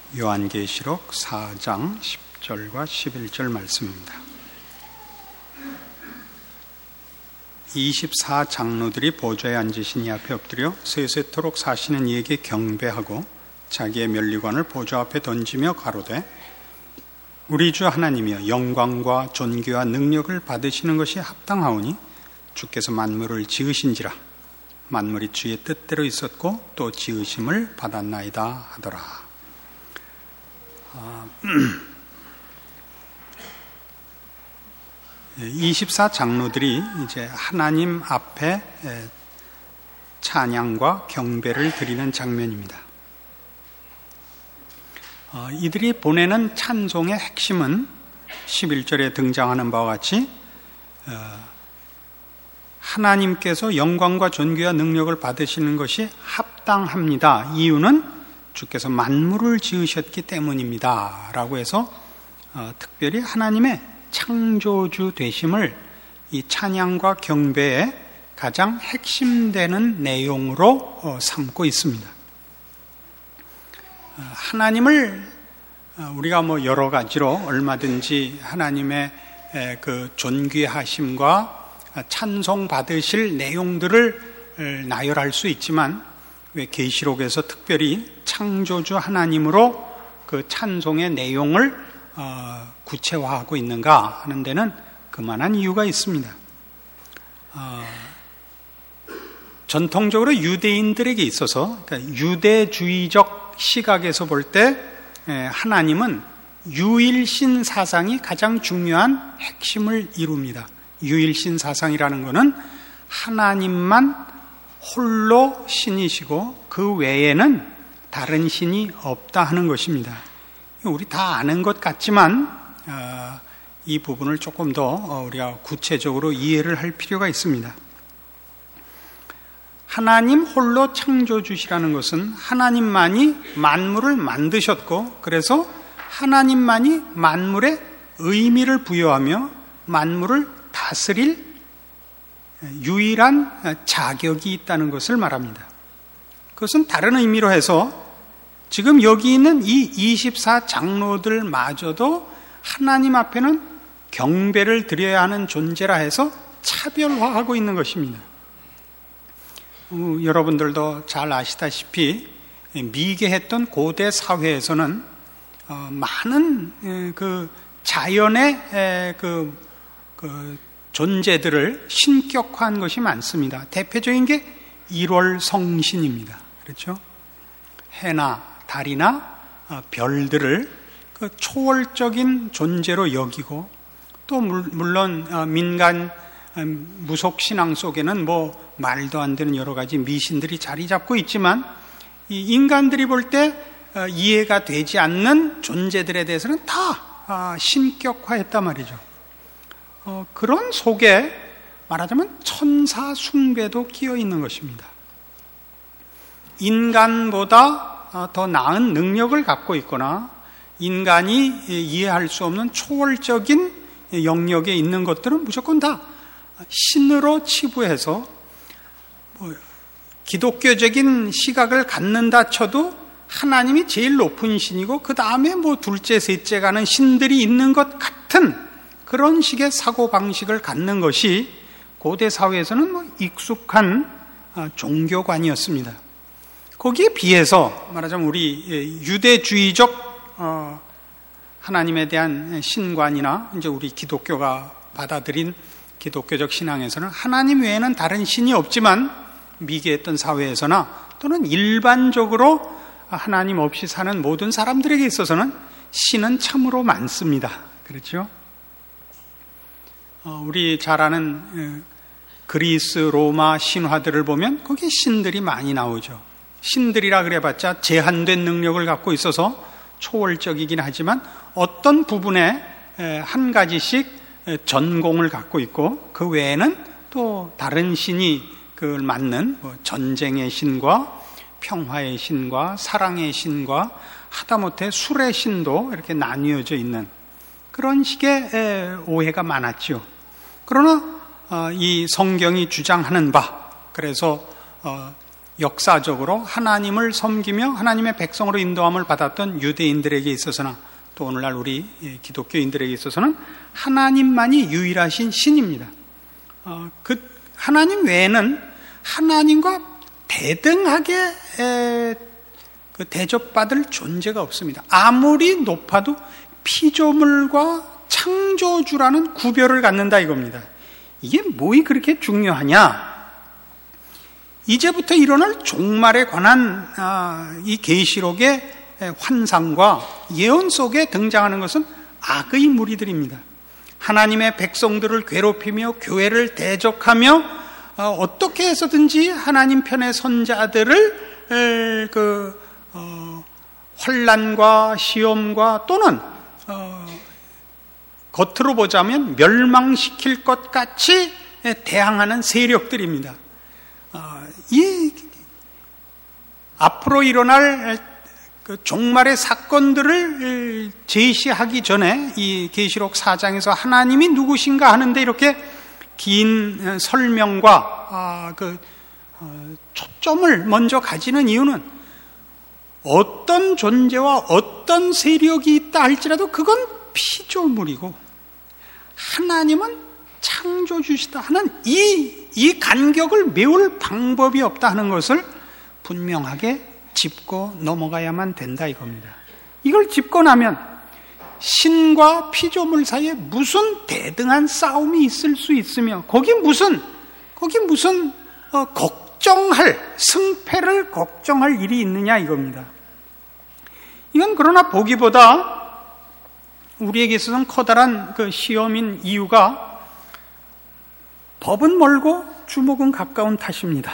요한계시록 4장 10절과 11절 말씀입니다. 24장로들이 보좌에 앉으신 이 앞에 엎드려 세세토록 사시는 이에게 경배하고 자기의 면류관을 보좌 앞에 던지며 가로되 우리 주 하나님이여 영광과 존귀와 능력을 받으시는 것이 합당하오니 주께서 만물을 지으신지라 만물이 주의 뜻대로 있었고 또 지으심을 받았나이다 하더라. 24장로들이 이제 하나님 앞에 찬양과 경배를 드리는 장면입니다. 이들이 보내는 찬송의 핵심은 11절에 등장하는 바와 같이 하나님께서 영광과 존귀와 능력을 받으시는 것이 합당합니다. 이유는 주께서 만물을 지으셨기 때문입니다. 라고 해서 특별히 하나님의 창조주 되심을 이 찬양과 경배의 가장 핵심되는 내용으로 삼고 있습니다. 하나님을 우리가 여러 가지로 얼마든지 하나님의 그 존귀하심과 찬송 받으실 내용들을 나열할 수 있지만 왜 계시록에서 특별히 창조주 하나님으로 그 찬송의 내용을 구체화하고 있는가 하는 데는 그만한 이유가 있습니다. 전통적으로 유대인들에게 있어서 그러니까 유대주의적 시각에서 볼 때 하나님은 유일신 사상이 가장 중요한 핵심을 이룹니다. 유일신 사상이라는 것은 하나님만 홀로 신이시고 그 외에는 다른 신이 없다 하는 것입니다. 우리 다 아는 것 같지만 이 부분을 조금 더 우리가 구체적으로 이해를 할 필요가 있습니다. 하나님 홀로 창조주시라는 것은 하나님만이 만물을 만드셨고 그래서 하나님만이 만물에 의미를 부여하며 만물을 다스릴 유일한 자격이 있다는 것을 말합니다. 그것은 다른 의미로 해서 지금 여기 있는 이 24장로들마저도 하나님 앞에는 경배를 드려야 하는 존재라 해서 차별화하고 있는 것입니다. 여러분들도 잘 아시다시피 미개했던 고대 사회에서는 많은 그 자연의 그 존재들을 신격화한 것이 많습니다. 대표적인 게 1월 성신입니다. 그렇죠? 해나 달이나 별들을 그 초월적인 존재로 여기고 또 물론 민간 무속 신앙 속에는 말도 안 되는 여러 가지 미신들이 자리 잡고 있지만 이 인간들이 볼 때 이해가 되지 않는 존재들에 대해서는 다 신격화했단 말이죠. 그런 속에 말하자면 천사 숭배도 끼어 있는 것입니다. 인간보다 더 나은 능력을 갖고 있거나 인간이 이해할 수 없는 초월적인 영역에 있는 것들은 무조건 다 신으로 치부해서 기독교적인 시각을 갖는다 쳐도 하나님이 제일 높은 신이고 그 다음에 둘째 셋째 가는 신들이 있는 것 같은 그런 식의 사고방식을 갖는 것이 고대 사회에서는 익숙한 종교관이었습니다. 거기에 비해서 말하자면 우리 유대주의적 하나님에 대한 신관이나 이제 우리 기독교가 받아들인 기독교적 신앙에서는 하나님 외에는 다른 신이 없지만 미개했던 사회에서나 또는 일반적으로 하나님 없이 사는 모든 사람들에게 있어서는 신은 참으로 많습니다. 그렇죠? 우리 잘 아는 그리스, 로마 신화들을 보면 거기에 신들이 많이 나오죠. 신들이라 그래봤자 제한된 능력을 갖고 있어서 초월적이긴 하지만 어떤 부분에 한 가지씩 전공을 갖고 있고 그 외에는 또 다른 신이 그걸 맡는 전쟁의 신과 평화의 신과 사랑의 신과 하다못해 술의 신도 이렇게 나뉘어져 있는 그런 식의 오해가 많았죠. 그러나 이 성경이 주장하는 바, 그래서 역사적으로 하나님을 섬기며 하나님의 백성으로 인도함을 받았던 유대인들에게 있어서나 또 오늘날 우리 기독교인들에게 있어서는 하나님만이 유일하신 신입니다. 그 하나님 외에는 하나님과 대등하게 대접받을 존재가 없습니다. 아무리 높아도 피조물과 창조주라는 구별을 갖는다 이겁니다. 이게 뭐이 그렇게 중요하냐? 이제부터 일어날 종말에 관한 이 계시록의 환상과 예언 속에 등장하는 것은 악의 무리들입니다. 하나님의 백성들을 괴롭히며 교회를 대적하며 어떻게 해서든지 하나님 편의 선자들을 환난과 시험과 또는 겉으로 보자면 멸망시킬 것 같이 대항하는 세력들입니다. 앞으로 일어날 종말의 사건들을 제시하기 전에 이 계시록 4장에서 하나님이 누구신가 하는데 이렇게 긴 설명과 초점을 먼저 가지는 이유는 어떤 존재와 어떤 세력이 있다 할지라도 그건 피조물이고 하나님은 창조주시다 하는 이 간격을 메울 방법이 없다 하는 것을 분명하게 짚고 넘어가야만 된다 이겁니다. 이걸 짚고 나면 신과 피조물 사이에 무슨 대등한 싸움이 있을 수 있으며 거기 무슨 승패를 걱정할 일이 있느냐 이겁니다. 이건 그러나 보기보다 우리에게 있어서는 커다란 시험인 이유가 법은 멀고 주목은 가까운 탓입니다.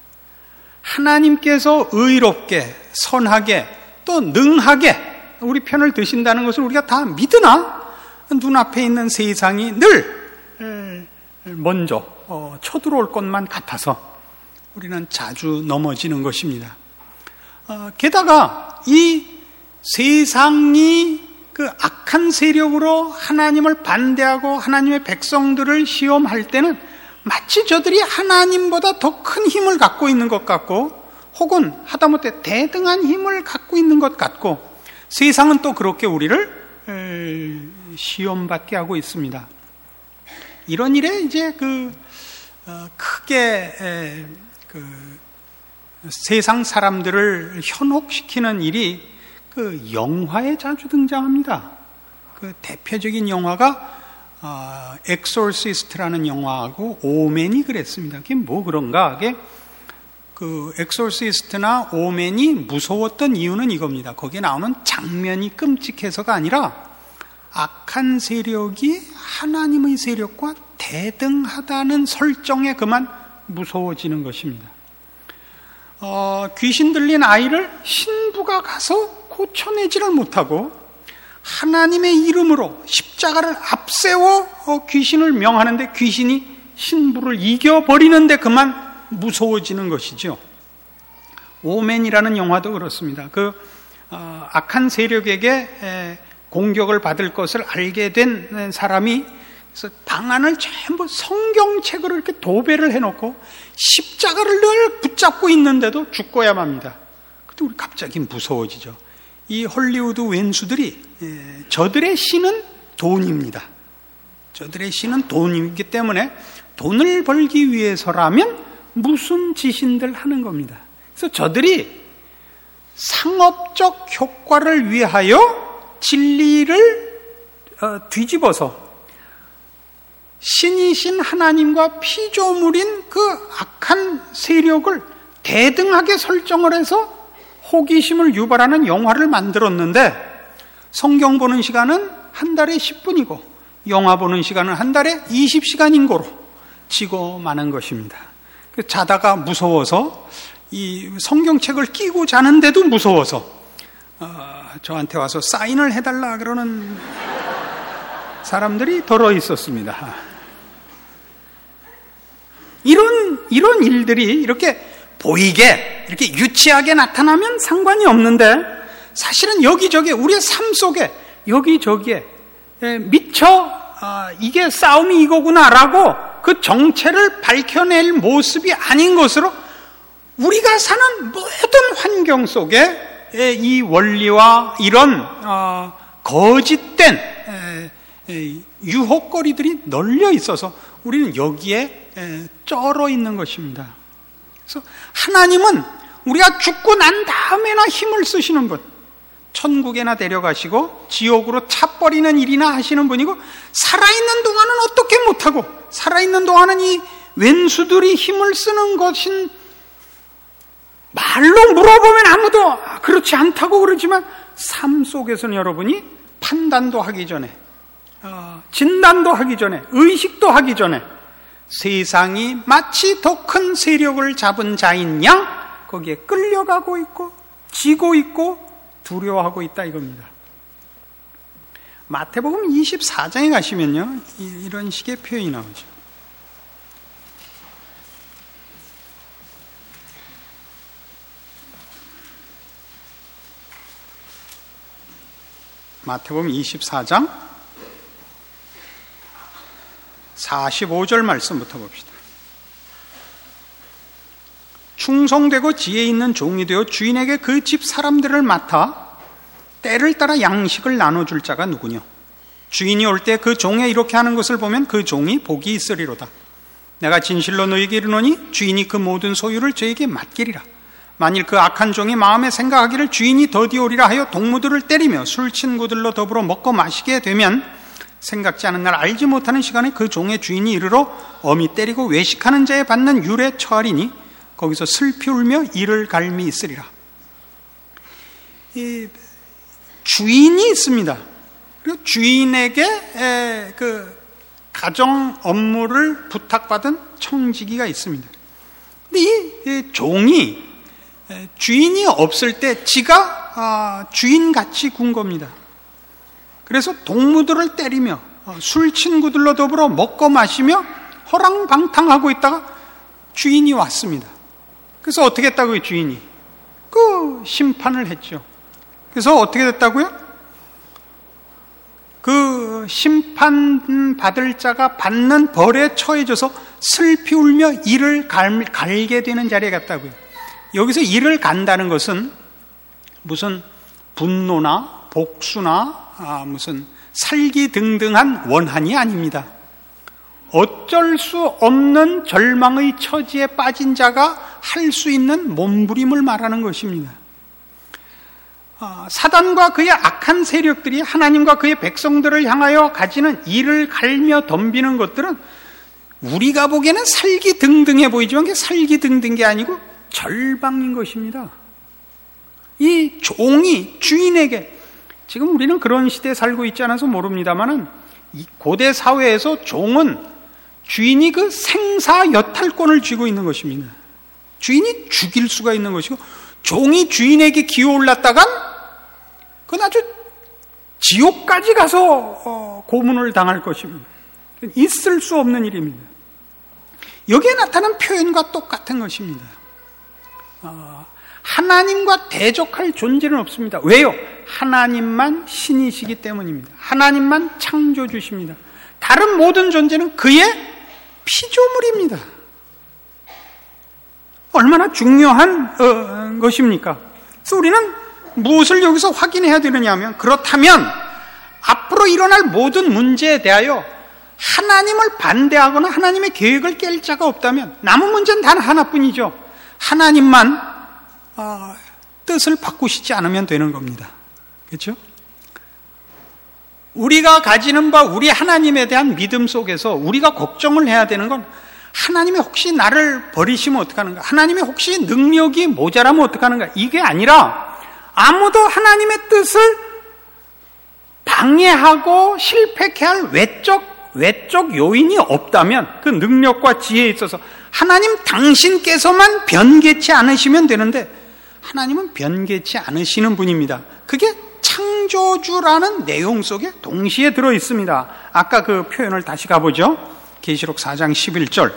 하나님께서 의롭게, 선하게, 또 능하게 우리 편을 드신다는 것을 우리가 다 믿으나 눈앞에 있는 세상이 늘 먼저 쳐들어올 것만 같아서 우리는 자주 넘어지는 것입니다. 게다가 이 세상이 악한 세력으로 하나님을 반대하고 하나님의 백성들을 시험할 때는 마치 저들이 하나님보다 더 큰 힘을 갖고 있는 것 같고 혹은 하다못해 대등한 힘을 갖고 있는 것 같고 세상은 또 그렇게 우리를 시험받게 하고 있습니다. 이런 일에 이제 크게 세상 사람들을 현혹시키는 일이 영화에 자주 등장합니다. 대표적인 영화가 엑소시스트라는 영화하고 오맨이 그랬습니다. 그게 뭐 그런가? 그게 엑소시스트나 오맨이 무서웠던 이유는 이겁니다. 거기에 나오는 장면이 끔찍해서가 아니라 악한 세력이 하나님의 세력과 대등하다는 설정에 그만 무서워지는 것입니다. 귀신 들린 아이를 신부가 가서 고쳐내지를 못하고 하나님의 이름으로 십자가를 앞세워 귀신을 명하는데 귀신이 신부를 이겨버리는데 그만 무서워지는 것이죠. 오맨이라는 영화도 그렇습니다. 악한 세력에게 공격을 받을 것을 알게 된 사람이 그래서 방안을 전부 성경책으로 이렇게 도배를 해놓고 십자가를 늘 붙잡고 있는데도 죽고야 합니다. 그때 우리 갑자기 무서워지죠. 이 헐리우드 왼수들이 저들의 신은 돈입니다. 저들의 신은 돈이기 때문에 돈을 벌기 위해서라면 무슨 짓인들 하는 겁니다. 그래서 저들이 상업적 효과를 위하여 진리를 뒤집어서 신이신 하나님과 피조물인 그 악한 세력을 대등하게 설정을 해서 호기심을 유발하는 영화를 만들었는데 성경 보는 시간은 한 달에 10분이고 영화 보는 시간은 한 달에 20시간인 거로 지고 마는 것입니다. 자다가 무서워서 이 성경책을 끼고 자는데도 무서워서 저한테 와서 사인을 해달라 그러는 사람들이 더러 있었습니다. 이런 일들이 이렇게 보이게 이렇게 유치하게 나타나면 상관이 없는데 사실은 여기저기 우리의 삶 속에 여기저기에 미처 이게 싸움이 이거구나라고 그 정체를 밝혀낼 모습이 아닌 것으로 우리가 사는 모든 환경 속에 이 원리와 이런 거짓된 유혹거리들이 널려 있어서 우리는 여기에 쩔어 있는 것입니다. 그래서 하나님은 우리가 죽고 난 다음에나 힘을 쓰시는 분, 천국에나 데려가시고 지옥으로 차버리는 일이나 하시는 분이고, 살아있는 동안은 어떻게 못하고, 살아있는 동안은 이 왼수들이 힘을 쓰는 것인, 말로 물어보면 아무도 그렇지 않다고 그러지만 삶 속에서는 여러분이 판단도 하기 전에, 진단도 하기 전에, 의식도 하기 전에 세상이 마치 더 큰 세력을 잡은 자인 양 거기에 끌려가고 있고 지고 있고 두려워하고 있다 이겁니다. 마태복음 24장에 가시면요, 이런 식의 표현이 나오죠. 마태복음 24장 45절 말씀부터 봅시다. 충성되고 지혜 있는 종이 되어 주인에게 그 집 사람들을 맡아 때를 따라 양식을 나눠줄 자가 누구뇨? 주인이 올 때 그 종의 이렇게 하는 것을 보면 그 종이 복이 있으리로다. 내가 진실로 너희에게 이르노니 주인이 그 모든 소유를 저에게 맡기리라. 만일 그 악한 종이 마음에 생각하기를 주인이 더디오리라 하여 동무들을 때리며 술 친구들로 더불어 먹고 마시게 되면 생각지 않은 날 알지 못하는 시간에 그 종의 주인이 이르러 엄히 때리고 외식하는 자에 받는 율에 처하리니 거기서 슬피 울며 이를 갈미 있으리라. 이 주인이 있습니다. 그리고 주인에게 그 가정 업무를 부탁받은 청지기가 있습니다. 근데 이 종이 주인이 없을 때 지가 주인같이 군 겁니다. 그래서 동무들을 때리며 술 친구들로 더불어 먹고 마시며 허랑방탕하고 있다가 주인이 왔습니다. 그래서 어떻게 했다고요? 주인이 그 심판을 했죠. 그래서 어떻게 됐다고요? 그 심판 받을 자가 받는 벌에 처해져서 슬피 울며 이를 갈게 되는 자리에 갔다고요. 여기서 이를 간다는 것은 무슨 분노나 복수나 무슨 살기등등한 원한이 아닙니다. 어쩔 수 없는 절망의 처지에 빠진 자가 할 수 있는 몸부림을 말하는 것입니다. 사단과 그의 악한 세력들이 하나님과 그의 백성들을 향하여 가지는 이를 갈며 덤비는 것들은 우리가 보기에는 살기등등해 보이지만 그게 살기등등한 게 아니고 절망인 것입니다. 이 종이 주인에게, 지금 우리는 그런 시대에 살고 있지 않아서 모릅니다만은 이 고대 사회에서 종은 주인이 그 생사여탈권을 쥐고 있는 것입니다. 주인이 죽일 수가 있는 것이고, 종이 주인에게 기어올랐다간 그건 아주 지옥까지 가서 고문을 당할 것입니다. 있을 수 없는 일입니다. 여기에 나타난 표현과 똑같은 것입니다. 하나님과 대적할 존재는 없습니다. 왜요? 하나님만 신이시기 때문입니다. 하나님만 창조주십니다. 다른 모든 존재는 그의 피조물입니다. 얼마나 중요한 것입니까? 그래서 우리는 무엇을 여기서 확인해야 되느냐 하면, 그렇다면 앞으로 일어날 모든 문제에 대하여 하나님을 반대하거나 하나님의 계획을 깰 자가 없다면 남은 문제는 단 하나뿐이죠. 하나님만 뜻을 바꾸시지 않으면 되는 겁니다. 그렇죠? 우리가 가지는 바 우리 하나님에 대한 믿음 속에서 우리가 걱정을 해야 되는 건, 하나님이 혹시 나를 버리시면 어떡하는가? 하나님이 혹시 능력이 모자라면 어떡하는가? 이게 아니라 아무도 하나님의 뜻을 방해하고 실패케 할 외적 요인이 없다면 그 능력과 지혜에 있어서 하나님 당신께서만 변개치 않으시면 되는데 하나님은 변개치 않으시는 분입니다. 그게 창조주라는 내용 속에 동시에 들어 있습니다. 아까 그 표현을 다시 가보죠. 계시록 4장 11절.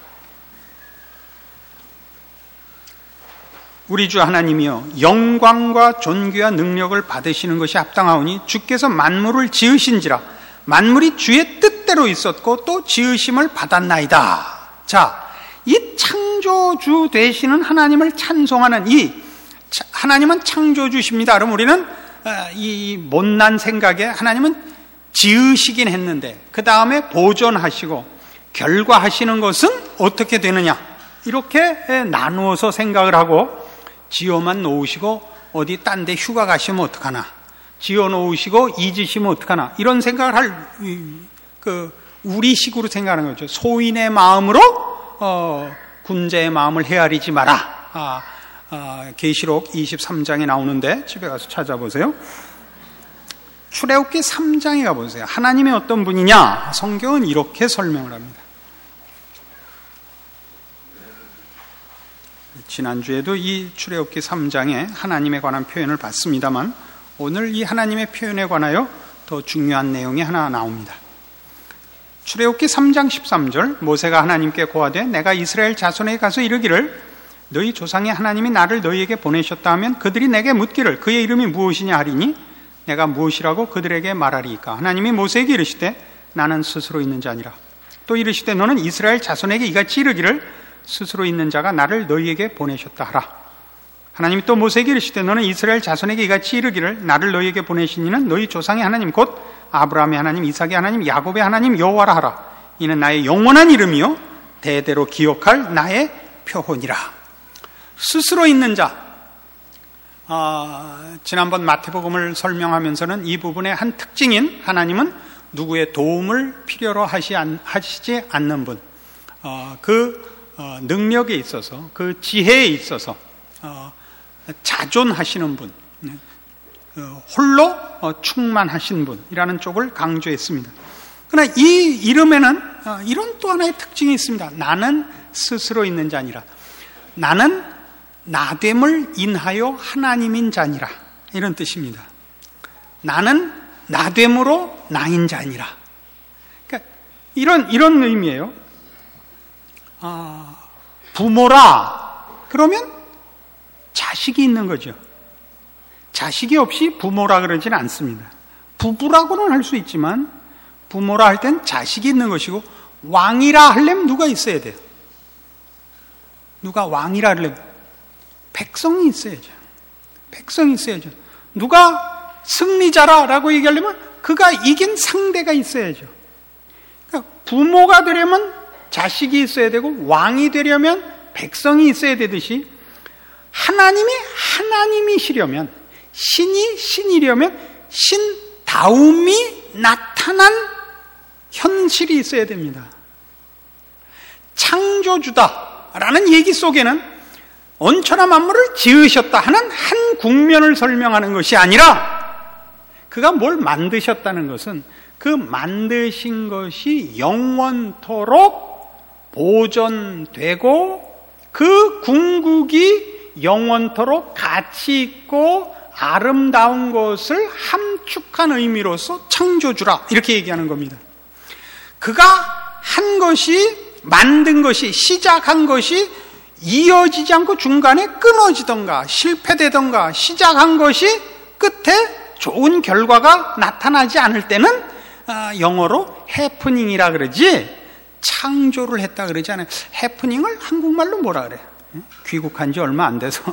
우리 주 하나님이여, 영광과 존귀와 능력을 받으시는 것이 합당하오니 주께서 만물을 지으신지라 만물이 주의 뜻대로 있었고 또 지으심을 받았나이다. 자, 이 창조주의 창조주 되시는 하나님을 찬송하는 하나님은 창조주십니다. 그럼 우리는 이 못난 생각에 하나님은 지으시긴 했는데 그 다음에 보존하시고 결과하시는 것은 어떻게 되느냐, 이렇게 나누어서 생각을 하고 지어만 놓으시고 어디 딴 데 휴가 가시면 어떡하나, 지어 놓으시고 잊으시면 어떡하나, 이런 생각을 할 우리식으로 생각하는 거죠. 소인의 마음으로 군자의 마음을 헤아리지 마라. 계시록 23장에 나오는데 집에 가서 찾아보세요. 출애굽기 3장에 가보세요. 하나님이 어떤 분이냐, 성경은 이렇게 설명을 합니다. 지난주에도 이 출애굽기 3장에 하나님에 관한 표현을 봤습니다만 오늘 이 하나님의 표현에 관하여 더 중요한 내용이 하나 나옵니다. 출애굽기 3장 13절, 모세가 하나님께 고하되 내가 이스라엘 자손에게 가서 이르기를 너희 조상의 하나님이 나를 너희에게 보내셨다 하면 그들이 내게 묻기를 그의 이름이 무엇이냐 하리니 내가 무엇이라고 그들에게 말하리이까. 하나님이 모세에게 이르시되 나는 스스로 있는 자니라. 또 이르시되 너는 이스라엘 자손에게 이같이 이르기를 스스로 있는 자가 나를 너희에게 보내셨다 하라. 하나님이 또 모세에게 이르시되 너는 이스라엘 자손에게 이같이 이르기를 나를 너희에게 보내신 이는 너희 조상의 하나님 곧 아브라함의 하나님, 이삭의 하나님, 야곱의 하나님 여호와라 하라. 이는 나의 영원한 이름이요 대대로 기억할 나의 표혼이라. 스스로 있는 자. 지난번 마태복음을 설명하면서는 이 부분의 한 특징인 하나님은 누구의 도움을 필요로 하시지 않는 분, 능력에 있어서, 그 지혜에 있어서 자존하시는 분, 홀로 충만하신 분이라는 쪽을 강조했습니다. 그러나 이 이름에는 이런 또 하나의 특징이 있습니다. 나는 스스로 있는 자니라. 나는 나됨을 인하여 하나님인 자니라. 이런 뜻입니다. 나는 나됨으로 나인 자니라. 그러니까 이런 의미예요. 부모라 그러면 자식이 있는 거죠. 자식이 없이 부모라 그러진 않습니다. 부부라고는 할 수 있지만 부모라 할 땐 자식이 있는 것이고, 왕이라 하려면 누가 있어야 돼요? 누가 왕이라 하려면 백성이 있어야죠. 백성이 있어야죠. 누가 승리자라라고 얘기하려면 그가 이긴 상대가 있어야죠. 그러니까 부모가 되려면 자식이 있어야 되고 왕이 되려면 백성이 있어야 되듯이 하나님이 하나님이시려면, 신이 신이려면 신다움이 나타난 현실이 있어야 됩니다. 창조주다라는 얘기 속에는 온천하 만물을 지으셨다 하는 한 국면을 설명하는 것이 아니라 그가 뭘 만드셨다는 것은 그 만드신 것이 영원토록 보존되고 그 궁극이 영원토록 가치 있고 아름다운 것을 함축한 의미로서 창조주라, 이렇게 얘기하는 겁니다. 그가 한 것이, 만든 것이, 시작한 것이 이어지지 않고 중간에 끊어지던가 실패되던가 시작한 것이 끝에 좋은 결과가 나타나지 않을 때는 영어로 해프닝이라 그러지 창조를 했다 그러지 않아요. 해프닝을 한국말로 뭐라 그래? 귀국한 지 얼마 안 돼서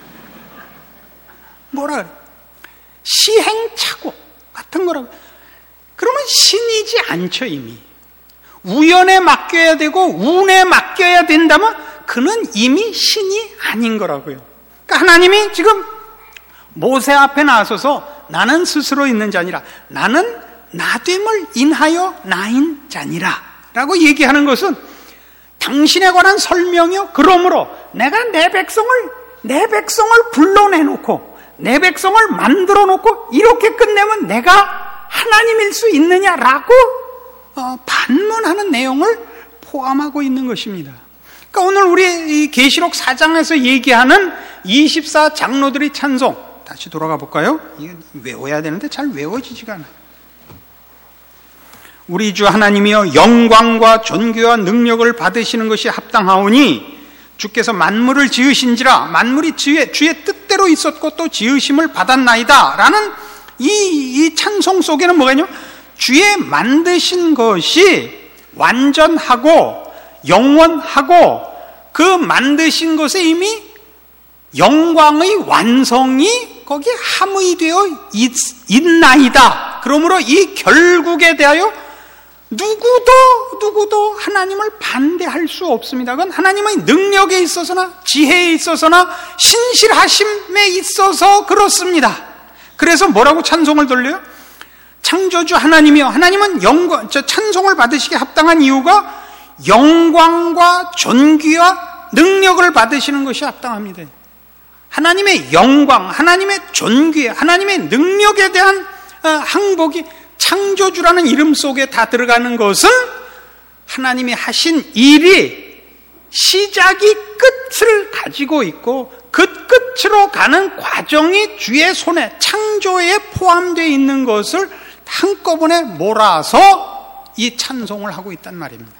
뭐라 그래? 시행착오 같은 거라고. 그러면 신이지 않죠. 이미 우연에 맡겨야 되고 운에 맡겨야 된다면 그는 이미 신이 아닌 거라고요. 그러니까 하나님이 지금 모세 앞에 나서서 나는 스스로 있는 자니라, 나는 나됨을 인하여 나인 자니라 라고 얘기하는 것은 당신에 관한 설명이요. 그러므로 내가 내 백성을 불러내놓고 내 백성을 만들어 놓고 이렇게 끝내면 내가 하나님일 수 있느냐라고 반문하는 내용을 포함하고 있는 것입니다. 그러니까 오늘 우리 이 계시록 4장에서 얘기하는 24 장로들의 찬송, 다시 돌아가 볼까요? 이거 외워야 되는데 잘 외워지지가 않아요. 우리 주 하나님이여 영광과 존귀와 능력을 받으시는 것이 합당하오니 주께서 만물을 지으신지라 만물이 주의 뜻대로 있었고 또 지으심을 받았나이다 라는 이 찬송 속에는 뭐가 있냐면 주의 만드신 것이 완전하고 영원하고 그 만드신 것에 이미 영광의 완성이 거기에 함의되어 있나이다. 그러므로 이 결국에 대하여 누구도 하나님을 반대할 수 없습니다. 그건 하나님의 능력에 있어서나 지혜에 있어서나 신실하심에 있어서 그렇습니다. 그래서 뭐라고 찬송을 돌려요? 창조주 하나님이여, 하나님은 찬송을 받으시기에 합당한 이유가 영광과 존귀와 능력을 받으시는 것이 합당합니다. 하나님의 영광, 하나님의 존귀, 하나님의 능력에 대한 항복이 창조주라는 이름 속에 다 들어가는 것은 하나님이 하신 일이 시작이 끝을 가지고 있고 그 끝으로 가는 과정이 주의 손에 창조에 포함되어 있는 것을 한꺼번에 몰아서 이 찬송을 하고 있단 말입니다.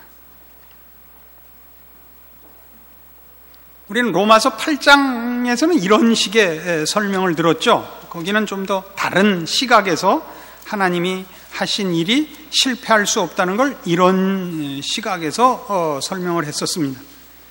우리는 로마서 8장에서는 이런 식의 설명을 들었죠. 거기는 좀 더 다른 시각에서 하나님이 하신 일이 실패할 수 없다는 걸 이런 시각에서 설명을 했었습니다.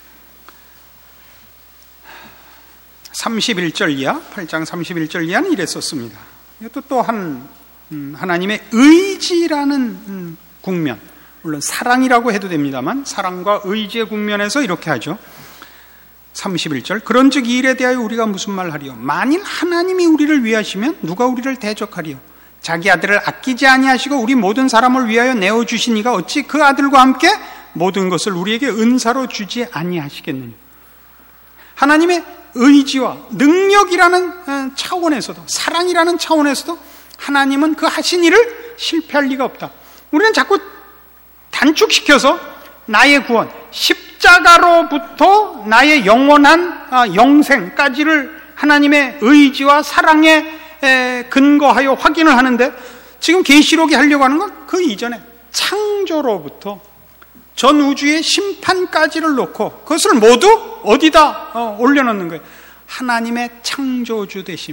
31절 이하, 8장 31절 이하는 이랬었습니다. 이것도 또한 하나님의 의지라는 국면, 물론 사랑이라고 해도 됩니다만 사랑과 의지의 국면에서 이렇게 하죠. 31절, 그런즉 이 일에 대하여 우리가 무슨 말 하리요? 만일 하나님이 우리를 위하시면 누가 우리를 대적하리요? 자기 아들을 아끼지 아니하시고 우리 모든 사람을 위하여 내어주시니가 어찌 그 아들과 함께 모든 것을 우리에게 은사로 주지 아니하시겠느냐? 하나님의 의지와 능력이라는 차원에서도, 사랑이라는 차원에서도 하나님은 그 하신 일을 실패할 리가 없다. 우리는 자꾸 단축시켜서 나의 구원, 십자가로부터 나의 영원한 영생까지를 하나님의 의지와 사랑에 근거하여 확인을 하는데, 지금 계시록이 하려고 하는 건 그 이전에 창조로부터 전 우주의 심판까지를 놓고 그것을 모두 어디다 올려놓는 거예요? 하나님의 창조주 되심,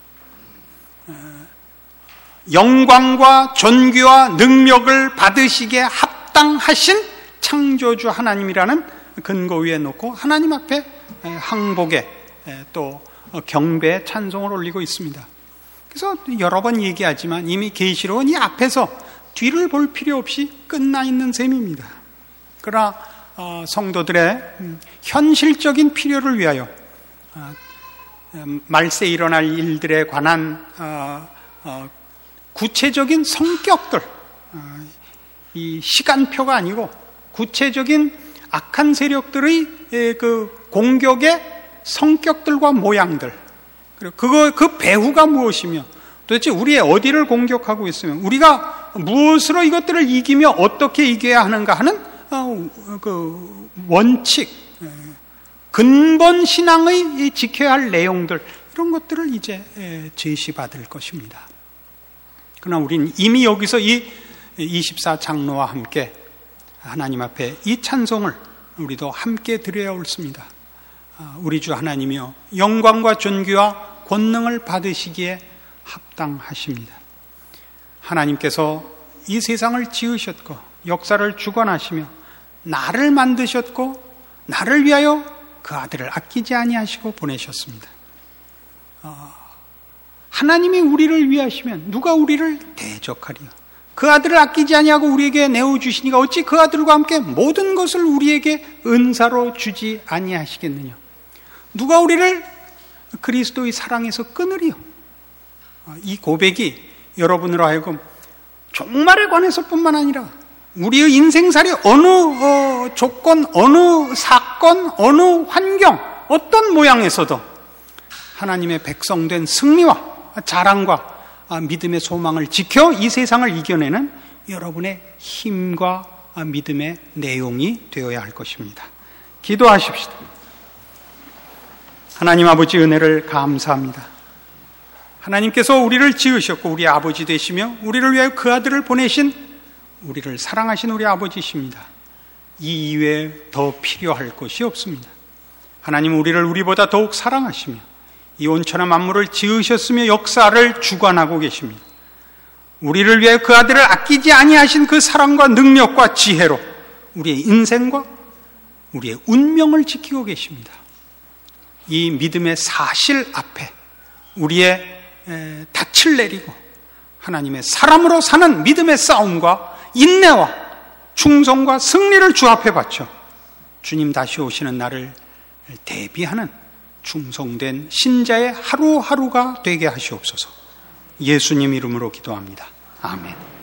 영광과 존귀와 능력을 받으시기에 합당하신 창조주 하나님이라는 근거 위에 놓고 하나님 앞에 항복에 또 경배의 찬송을 올리고 있습니다. 그래서 여러 번 얘기하지만 이미 계시록은 이 앞에서 뒤를 볼 필요 없이 끝나 있는 셈입니다. 그러나 성도들의 현실적인 필요를 위하여 말세에 일어날 일들에 관한 구체적인 성격들, 이 시간표가 아니고 구체적인 악한 세력들의 그 공격의 성격들과 모양들, 그리고 그 배후가 무엇이며 도대체 우리의 어디를 공격하고 있으면 우리가 무엇으로 이것들을 이기며 어떻게 이겨야 하는가 하는 그 원칙, 근본 신앙의 지켜야 할 내용들, 이런 것들을 이제 제시받을 것입니다. 그러나 우리는 이미 여기서 이 24장로와 함께 하나님 앞에 이 찬송을 우리도 함께 드려야 옳습니다. 우리 주 하나님이여, 영광과 존귀와 권능을 받으시기에 합당하십니다. 하나님께서 이 세상을 지으셨고 역사를 주관하시며 나를 만드셨고 나를 위하여 그 아들을 아끼지 아니하시고 보내셨습니다. 하나님이 우리를 위하시면 누가 우리를 대적하리요? 그 아들을 아끼지 아니하고 우리에게 내어주시니가 어찌 그 아들과 함께 모든 것을 우리에게 은사로 주지 아니하시겠느냐? 누가 우리를 그리스도의 사랑에서 끊으리요? 이 고백이 여러분으로 하여금 종말에 관해서뿐만 아니라 우리의 인생살이 어느 조건, 어느 사건, 어느 환경, 어떤 모양에서도 하나님의 백성된 승리와 자랑과 믿음의 소망을 지켜 이 세상을 이겨내는 여러분의 힘과 믿음의 내용이 되어야 할 것입니다. 기도하십시다. 하나님 아버지, 은혜를 감사합니다. 하나님께서 우리를 지으셨고 우리 아버지 되시며 우리를 위하여 그 아들을 보내신 우리를 사랑하신 우리 아버지십니다. 이 이외에 더 필요할 것이 없습니다. 하나님, 우리를 우리보다 더욱 사랑하시며 이 온천한 만물을 지으셨으며 역사를 주관하고 계십니다. 우리를 위하여 그 아들을 아끼지 아니하신 그 사랑과 능력과 지혜로 우리의 인생과 우리의 운명을 지키고 계십니다. 이 믿음의 사실 앞에 우리의 닻을 내리고 하나님의 사람으로 사는 믿음의 싸움과 인내와 충성과 승리를 주 앞에 바쳐 주님 다시 오시는 날을 대비하는 충성된 신자의 하루하루가 되게 하시옵소서. 예수님 이름으로 기도합니다. 아멘.